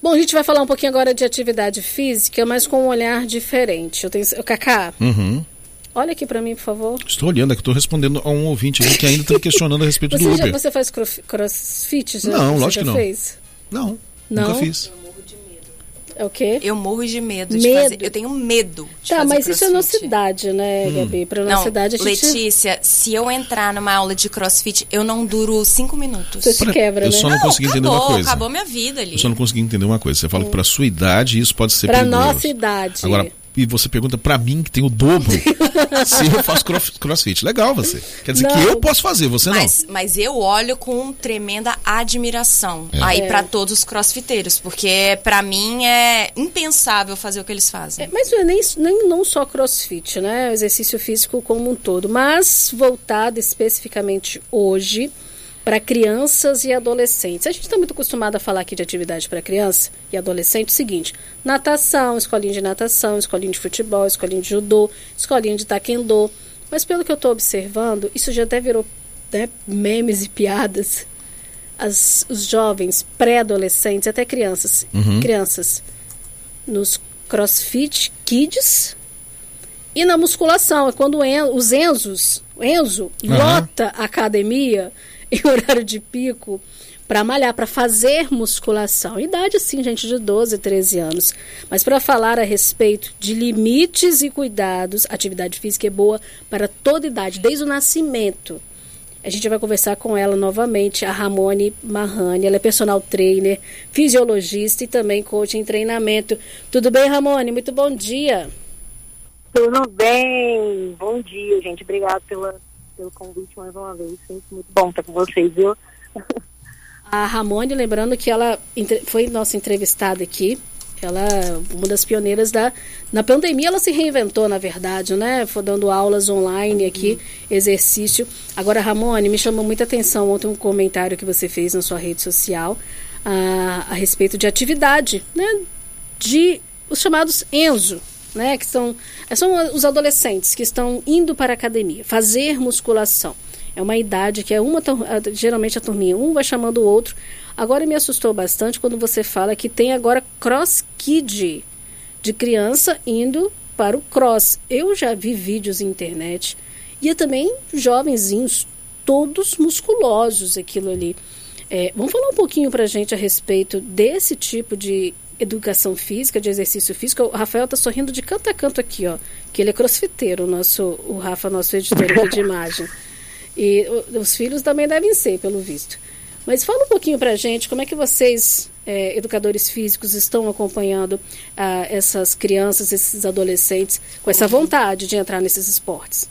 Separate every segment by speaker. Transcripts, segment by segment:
Speaker 1: Bom, a gente vai falar um pouquinho agora de atividade física, mas com um olhar diferente. Cacá, olha aqui pra mim, por favor.
Speaker 2: Estou olhando, estou respondendo a um ouvinte aqui que ainda está questionando a respeito do Uber.
Speaker 1: Você faz crossfit?
Speaker 2: Não, lógico que não.
Speaker 1: Fez?
Speaker 2: Não, nunca fiz.
Speaker 1: É o quê?
Speaker 3: Eu morro de medo de fazer. Eu tenho medo de fazer
Speaker 1: mas
Speaker 3: crossfit.
Speaker 1: Isso é na cidade, né, Gabi? Pra nossa cidade a gente...
Speaker 3: Letícia, se eu entrar numa aula de crossfit, eu não duro 5 minutos.
Speaker 1: Você se quebra,
Speaker 2: eu
Speaker 1: né?
Speaker 2: só não consegui entender uma coisa.
Speaker 3: Acabou minha vida ali.
Speaker 2: Eu só não consegui entender uma coisa. Você fala que pra sua idade isso pode ser perigoso.
Speaker 1: Pra nossa idade.
Speaker 2: Agora, e você pergunta pra mim, que tem o dobro, se eu faço crossfit. Legal você. Quer dizer que eu posso fazer, você não.
Speaker 3: Mas eu olho com tremenda admiração aí pra todos os crossfiteiros, porque pra mim é impensável fazer o que eles fazem.
Speaker 1: Mas não é não só crossfit, né? O exercício físico como um todo, mas voltado especificamente hoje para crianças e adolescentes. A gente está muito acostumado a falar aqui de atividade para criança e adolescente. O seguinte: natação, escolinha de natação, escolinha de futebol, escolinha de judô, escolinha de taekwondo. Mas pelo que eu estou observando, isso já até virou, né, memes e piadas. Os jovens, pré-adolescentes, até crianças, nos CrossFit Kids e na musculação. É quando o Enzo lota a academia em horário de pico para malhar, para fazer musculação. Idade, assim, gente, de 12, 13 anos. Mas para falar a respeito de limites e cuidados, atividade física é boa para toda idade, desde o nascimento. A gente vai conversar com ela novamente, a Ramone Mahani. Ela é personal trainer, fisiologista e também coach em treinamento. Tudo bem, Ramone? Muito bom dia.
Speaker 4: Tudo bem. Bom dia, gente. Obrigada pelo convite mais uma vez. Sempre muito bom estar com vocês, viu?
Speaker 1: A Ramone, lembrando que ela foi nossa entrevistada aqui. Ela é uma das pioneiras na pandemia. Ela se reinventou, na verdade, né? Foi dando aulas online aqui, exercício. Agora, Ramone, me chamou muita atenção ontem um comentário que você fez na sua rede social a respeito de atividade, né? De os chamados Enzo, né? Que são os adolescentes que estão indo para a academia, fazer musculação. É uma idade que é geralmente a turminha, um vai chamando o outro. Agora me assustou bastante quando você fala que tem agora cross kid, de criança indo para o cross. Eu já vi vídeos na internet e também jovenzinhos, todos musculosos, aquilo ali. Vamos falar um pouquinho pra gente a respeito desse tipo de educação física, de exercício físico. O Rafael tá sorrindo de canto a canto aqui, ó, que ele é crossfiteiro, o Rafa, nosso editor de imagem. E os filhos também devem ser, pelo visto. Mas fala um pouquinho pra gente, como é que vocês, educadores físicos, estão acompanhando essas crianças, esses adolescentes, com essa vontade de entrar nesses esportes?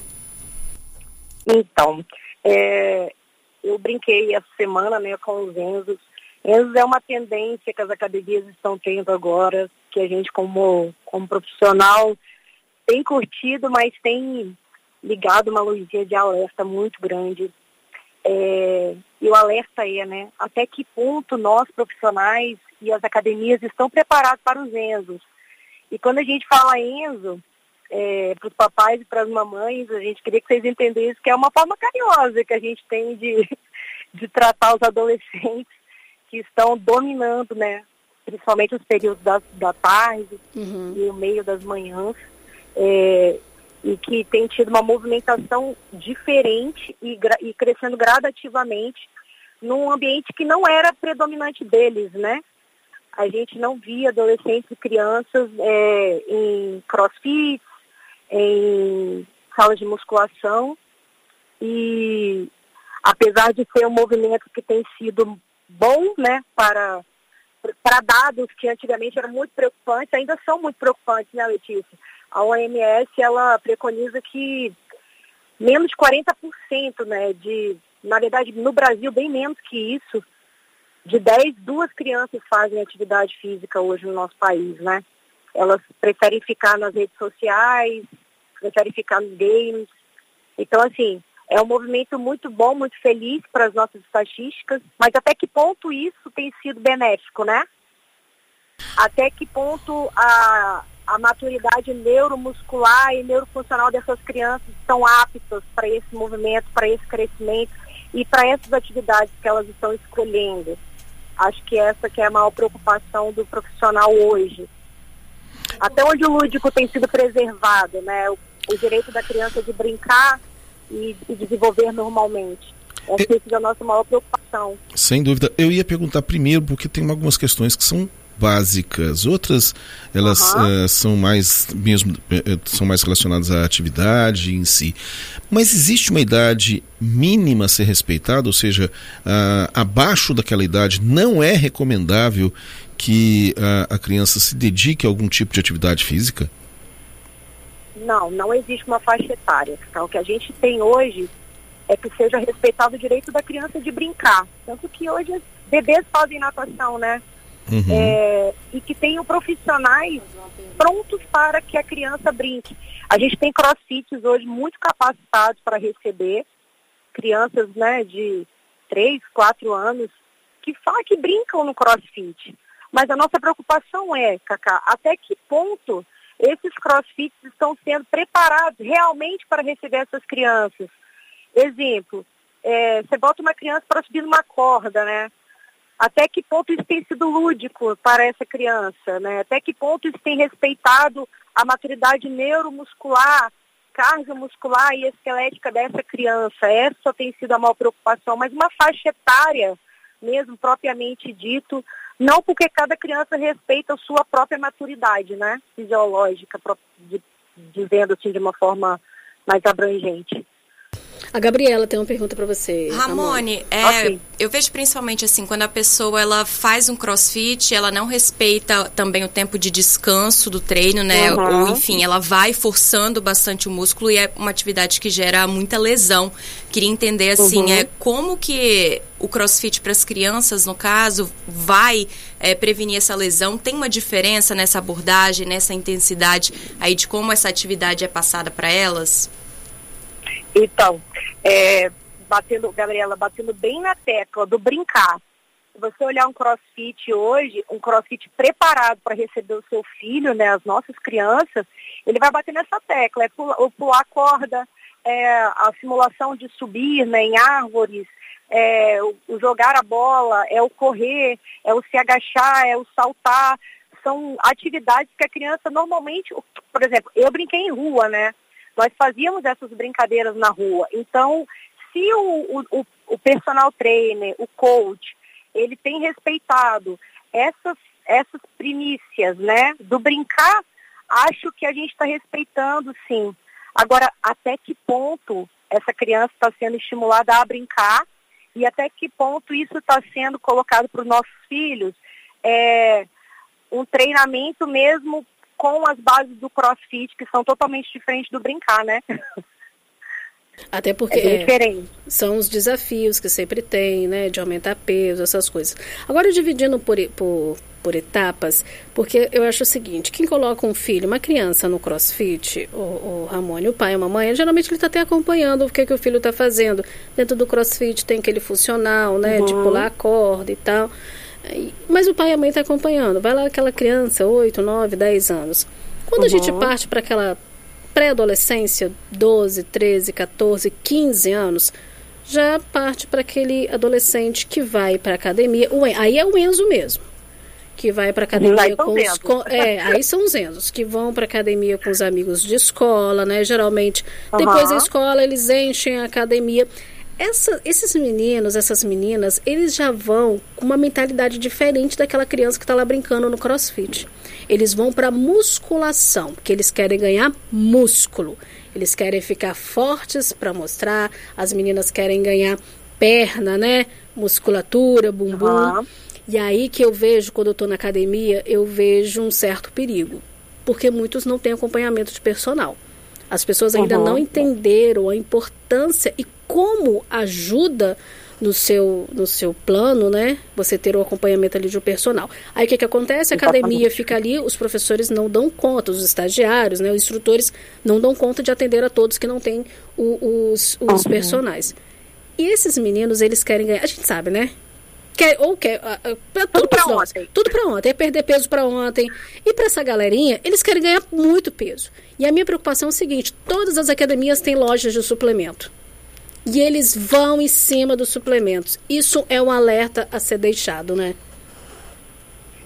Speaker 4: Então, eu brinquei essa semana, né, com os Enzos. Enzos é uma tendência que as academias estão tendo agora, que a gente como profissional tem curtido, mas tem ligado uma luzinha de alerta muito grande. E o alerta né, até que ponto nós profissionais e as academias estão preparados para os Enzos. E quando a gente fala Enzo, para os papais e para as mamães, a gente queria que vocês entendessem que é uma forma carinhosa que a gente tem de tratar os adolescentes que estão dominando, né, principalmente os períodos da tarde e o meio das manhãs, e que tem tido uma movimentação diferente e crescendo gradativamente num ambiente que não era predominante deles, né? A gente não via adolescentes e crianças em crossfit, em salas de musculação, e apesar de ser um movimento que tem sido bom, né, para dados que antigamente eram muito preocupantes, ainda são muito preocupantes, né, Letícia? A OMS, ela preconiza que menos de 40%, né, na verdade, no Brasil, bem menos que isso, de 2 crianças fazem atividade física hoje no nosso país, né? Elas preferem ficar nas redes sociais, preferem ficar nos games. Então, assim, é um movimento muito bom, muito feliz para as nossas estatísticas, mas até que ponto isso tem sido benéfico, né? Até que ponto a maturidade neuromuscular e neurofuncional dessas crianças estão aptas para esse movimento, para esse crescimento e para essas atividades que elas estão escolhendo. Acho que essa que é a maior preocupação do profissional hoje. Até onde o lúdico tem sido preservado, né? O direito da criança de brincar e desenvolver normalmente. Essa é a nossa maior preocupação.
Speaker 2: Sem dúvida. Eu ia perguntar primeiro, porque tem algumas questões que são básicas, outras elas são mais relacionadas à atividade em si. Mas existe uma idade mínima a ser respeitada, ou seja, abaixo daquela idade não é recomendável que a criança se dedique a algum tipo de atividade física?
Speaker 4: Não existe uma faixa etária. Então, o que a gente tem hoje é que seja respeitado o direito da criança de brincar. Tanto que hoje bebês fazem natação, né? E que tenham profissionais prontos para que a criança brinque. A gente tem crossfits hoje muito capacitados para receber crianças, né, de 3, 4 anos que brincam no crossfit. Mas a nossa preocupação é, Cacá, até que ponto esses crossfits estão sendo preparados realmente para receber essas crianças. Exemplo, você bota uma criança para subir numa corda, né? Até que ponto isso tem sido lúdico para essa criança, né? Até que ponto isso tem respeitado a maturidade neuromuscular, cardiomuscular e esquelética dessa criança. Essa tem sido a maior preocupação, mas uma faixa etária, mesmo propriamente dito, não, porque cada criança respeita a sua própria maturidade, né? Fisiológica, dizendo assim de uma forma mais abrangente.
Speaker 1: A Gabriela tem uma pergunta para você,
Speaker 3: Ramone.
Speaker 4: Okay.
Speaker 3: Eu vejo principalmente assim, quando a pessoa ela faz um crossfit, ela não respeita também o tempo de descanso do treino, né? Ou enfim, ela vai forçando bastante o músculo e é uma atividade que gera muita lesão. Queria entender assim, como que o crossfit para as crianças, no caso, vai prevenir essa lesão? Tem uma diferença nessa abordagem, nessa intensidade aí de como essa atividade é passada para elas?
Speaker 4: Então, Gabriela, batendo bem na tecla do brincar. Se você olhar um crossfit hoje, um crossfit preparado para receber o seu filho, né, as nossas crianças, ele vai bater nessa tecla, o pular corda, a simulação de subir, né, em árvores, o jogar a bola, o correr, o se agachar, o saltar. São atividades que a criança normalmente, por exemplo, eu brinquei em rua, né? Nós fazíamos essas brincadeiras na rua. Então, se o personal trainer, o coach, ele tem respeitado essas primícias, né, do brincar, acho que a gente está respeitando, sim. Agora, até que ponto essa criança está sendo estimulada a brincar e até que ponto isso está sendo colocado para os nossos filhos, um treinamento mesmo com as bases do crossfit, que são totalmente diferentes do brincar, né?
Speaker 1: Até porque são os desafios que sempre tem, né? De aumentar peso, essas coisas. Agora, dividindo por etapas, porque eu acho o seguinte, quem coloca um filho, uma criança no crossfit, o Ramone, o pai e a mamãe, geralmente ele está até acompanhando o que o filho está fazendo. Dentro do crossfit tem aquele funcional, né? De pular a corda e tal. Mas o pai e a mãe estão acompanhando. Vai lá aquela criança, 8, 9, 10 anos. Quando a gente parte para aquela pré-adolescência, 12, 13, 14, 15 anos, já parte para aquele adolescente que vai para a academia. Aí é o Enzo mesmo, que vai para a academia aí são os Enzos, que vão para a academia com os amigos de escola, né? Geralmente, depois da escola, eles enchem a academia. Esses meninos, essas meninas, eles já vão com uma mentalidade diferente daquela criança que está lá brincando no crossfit. Eles vão para musculação, porque eles querem ganhar músculo. Eles querem ficar fortes para mostrar. As meninas querem ganhar perna, né? Musculatura, bumbum. E aí que eu vejo, quando eu estou na academia, eu vejo um certo perigo. Porque muitos não têm acompanhamento de personal. As pessoas ainda não entenderam a importância e como ajuda no seu plano, né? Você ter o acompanhamento ali de um personal. Aí o que acontece? A academia fica ali, os professores não dão conta, os estagiários, né? Os instrutores não dão conta de atender a todos que não têm os personagens. E esses meninos, eles querem ganhar, a gente sabe, né? Tudo para ontem, é perder peso para ontem. E para essa galerinha, eles querem ganhar muito peso. E a minha preocupação é o seguinte, todas as academias têm lojas de suplemento. E eles vão em cima dos suplementos. Isso é um alerta a ser deixado, né?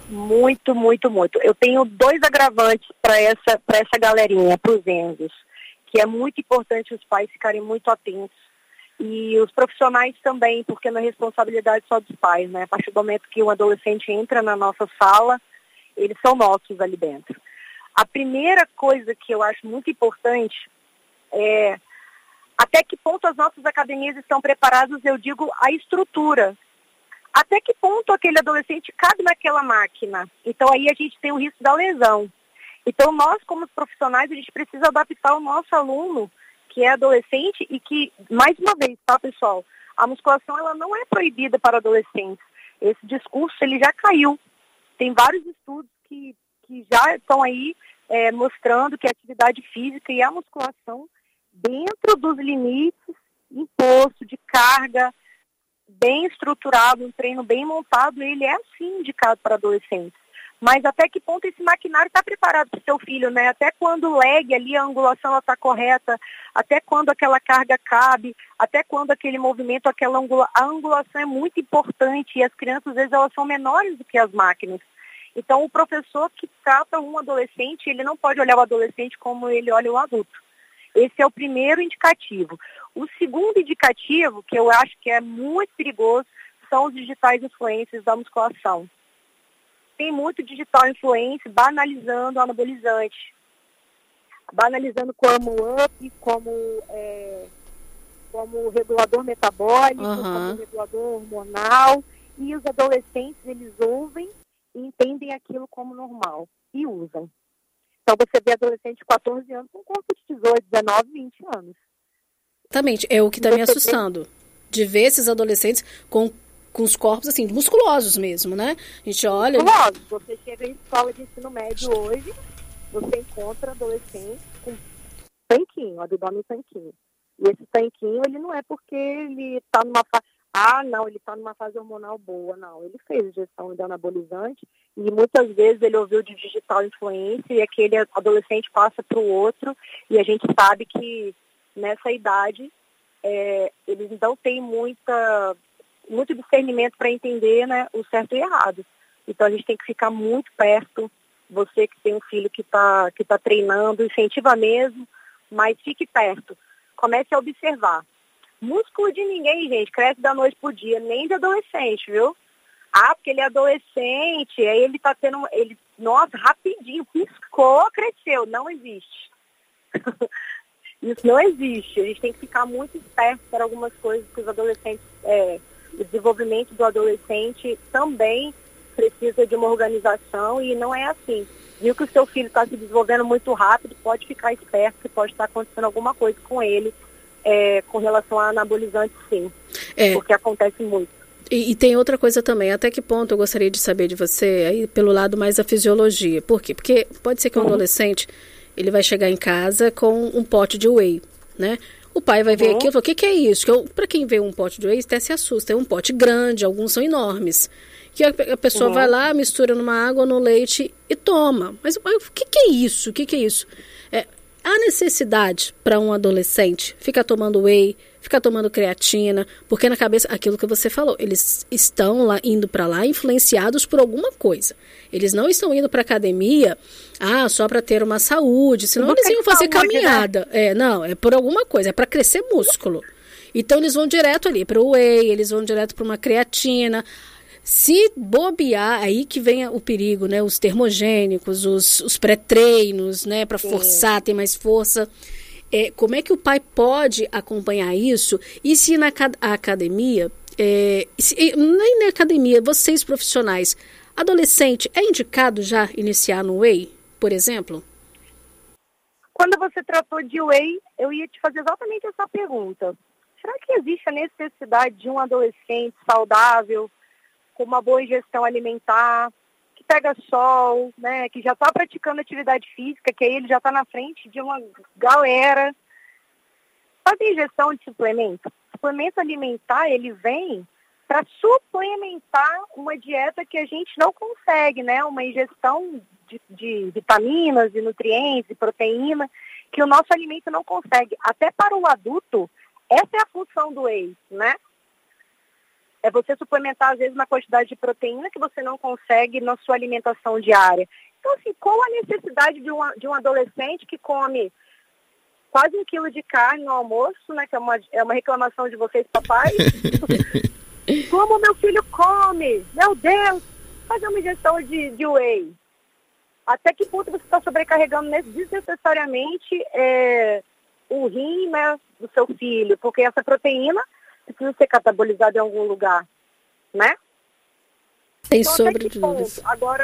Speaker 4: Muito, muito, muito. Eu tenho 2 agravantes para essa galerinha, para os Enzos, que é muito importante os pais ficarem muito atentos. E os profissionais também, porque não é responsabilidade só dos pais, né? A partir do momento que um adolescente entra na nossa sala, eles são nossos ali dentro. A primeira coisa que eu acho muito importante é até que ponto as nossas academias estão preparadas, eu digo, a estrutura. Até que ponto aquele adolescente cabe naquela máquina. Então aí a gente tem o risco da lesão. Então nós, como profissionais, a gente precisa adaptar o nosso aluno, que é adolescente, e que, mais uma vez, tá, pessoal, a musculação ela não é proibida para adolescentes. Esse discurso ele já caiu. Tem vários estudos que já estão aí mostrando que a atividade física e a musculação, dentro dos limites imposto de carga, bem estruturado, um treino bem montado, ele é sim indicado para adolescentes. Mas até que ponto esse maquinário está preparado para o seu filho, né? Até quando o leg ali, a angulação está correta, até quando aquela carga cabe, até quando aquele movimento, a angulação é muito importante e as crianças, às vezes, elas são menores do que as máquinas. Então, o professor que trata um adolescente, ele não pode olhar o adolescente como ele olha o adulto. Esse é o primeiro indicativo. O segundo indicativo, que eu acho que é muito perigoso, são os digitais influencers da musculação. Tem muito digital influencer banalizando o anabolizante, banalizando como up, como regulador metabólico, como regulador hormonal, e os adolescentes, eles ouvem e entendem aquilo como normal e usam. Então você vê adolescente de 14 anos com um corpo de 18, 19, 20 anos.
Speaker 1: Exatamente, é o que está me assustando, de ver esses adolescentes com os corpos, assim, musculosos mesmo, né? A gente olha...
Speaker 4: Musculosos. Você chega em escola de ensino médio hoje, você encontra adolescente com tanquinho, abdômen tanquinho. E esse tanquinho, ele não é porque ele está numa fase... ele está numa fase hormonal boa. Não, ele fez injeção de anabolizante e muitas vezes ele ouviu de digital influência e aquele adolescente passa para o outro e a gente sabe que nessa idade eles não têm muito discernimento para entender, né, o certo e errado. Então a gente tem que ficar muito perto. Você que tem um filho que tá treinando, incentiva mesmo, mas fique perto. Comece a observar. Músculo de ninguém, gente, cresce da noite pro dia, nem de adolescente, viu? Porque ele é adolescente, aí ele tá tendo... nossa, rapidinho, piscou, cresceu. Não existe. Isso não existe. A gente tem que ficar muito esperto para algumas coisas que os adolescentes... O desenvolvimento do adolescente também precisa de uma organização e não é assim. Viu que o seu filho está se desenvolvendo muito rápido, pode ficar esperto que pode estar acontecendo alguma coisa com ele com relação a anabolizante, sim. Porque acontece muito.
Speaker 1: E tem outra coisa também, até que ponto eu gostaria de saber de você, aí pelo lado mais da fisiologia. Por quê? Porque pode ser que um adolescente, ele vai chegar em casa com um pote de whey, né? O pai vai ver aquilo e fala, o que é isso? Para quem vê um pote de whey, até se assusta. É um pote grande, alguns são enormes. Que a pessoa vai lá, mistura numa água, no leite e toma. Mas o que é isso? O que é isso? Há necessidade para um adolescente ficar tomando whey, ficar tomando creatina, porque na cabeça, aquilo que você falou, eles estão lá, indo para lá, influenciados por alguma coisa. Eles não estão indo para academia só para ter uma saúde, senão eles iam fazer caminhada. Né? Não, é por alguma coisa, é para crescer músculo. Então eles vão direto ali para o whey, eles vão direto para uma creatina. Se bobear, aí que vem o perigo, né? Os termogênicos, os pré-treinos, né? Para forçar, ter mais força. Como é que o pai pode acompanhar isso? E se na academia, nem na academia, vocês profissionais, adolescente, é indicado já iniciar no whey, por exemplo?
Speaker 4: Quando você tratou de whey, eu ia te fazer exatamente essa pergunta. Será que existe a necessidade de um adolescente saudável, com uma boa ingestão alimentar, que pega sol, né, que já está praticando atividade física, que aí ele já está na frente de uma galera? Fazer ingestão de suplemento? Suplemento alimentar, ele vem para suplementar uma dieta que a gente não consegue, né? Uma ingestão de vitaminas, de nutrientes, de proteína, que o nosso alimento não consegue. Até para o adulto, essa é a função do whey, né? É você suplementar, às vezes, uma quantidade de proteína que você não consegue na sua alimentação diária. Então, assim, qual a necessidade de um adolescente que come quase 1 quilo de carne no almoço, né? Que é uma reclamação de vocês, papais. Como meu filho come? Meu Deus! Fazer uma injeção de whey. Até que ponto você está sobrecarregando desnecessariamente o rim, né, do seu filho? Porque essa proteína precisa ser catabolizada em algum lugar, né?
Speaker 1: Sem
Speaker 4: então,
Speaker 1: sombra de dúvidas.
Speaker 4: Agora,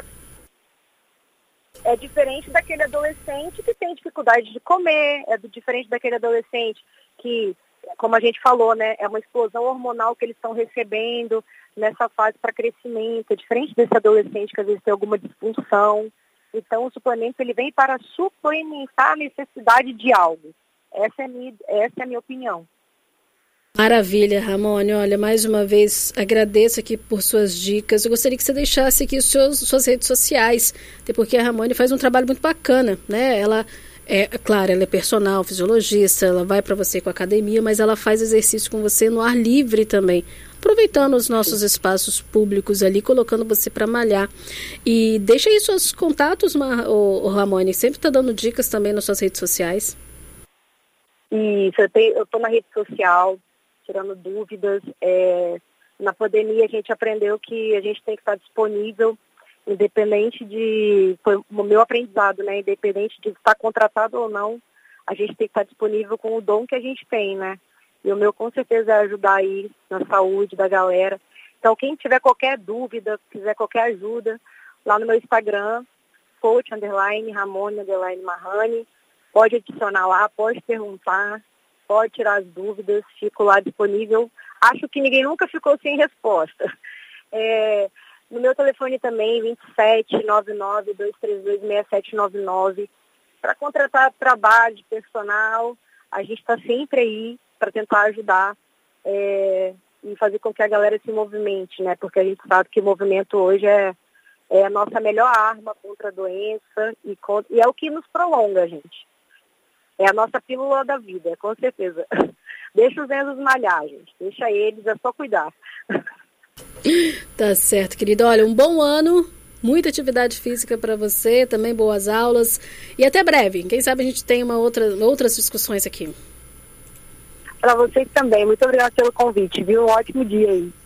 Speaker 4: é diferente daquele adolescente que tem dificuldade de comer, diferente daquele adolescente que, como a gente falou, né, é uma explosão hormonal que eles estão recebendo nessa fase para crescimento, é diferente desse adolescente que às vezes tem alguma disfunção. Então, o suplemento ele vem para suplementar a necessidade de algo. Essa é a minha opinião.
Speaker 1: Maravilha, Ramone. Olha, mais uma vez agradeço aqui por suas dicas. Eu gostaria que você deixasse aqui suas redes sociais, até porque a Ramone faz um trabalho muito bacana, né? Ela claro, ela é personal, fisiologista, ela vai para você com a academia, mas ela faz exercício com você no ar livre também, aproveitando os nossos espaços públicos ali, colocando você para malhar. E deixa aí seus contatos, Ramone, sempre está dando dicas também nas suas redes sociais.
Speaker 4: Isso, eu estou na rede social, tirando dúvidas. Na pandemia a gente aprendeu que a gente tem que estar disponível, independente foi o meu aprendizado, né? Independente de estar contratado ou não, a gente tem que estar disponível com o dom que a gente tem, né? E o meu com certeza é ajudar aí na saúde da galera. Então quem tiver qualquer dúvida, quiser qualquer ajuda, lá no meu Instagram, coach_Ramone_Mahani, pode adicionar lá, pode perguntar, pode tirar as dúvidas, fico lá disponível. Acho que ninguém nunca ficou sem resposta. No meu telefone também, 2799-232-6799, para contratar trabalho de personal, a gente está sempre aí para tentar ajudar e fazer com que a galera se movimente, né? Porque a gente sabe que o movimento hoje é a nossa melhor arma contra a doença e é o que nos prolonga, gente. É a nossa pílula da vida, com certeza. Deixa os Enzos malhar, gente. Deixa eles, é só cuidar.
Speaker 1: Tá certo, querido. Olha, um bom ano, muita atividade física para você, também boas aulas. E até breve. Quem sabe a gente tem outras discussões aqui.
Speaker 4: Para vocês também. Muito obrigada pelo convite, viu? Um ótimo dia aí.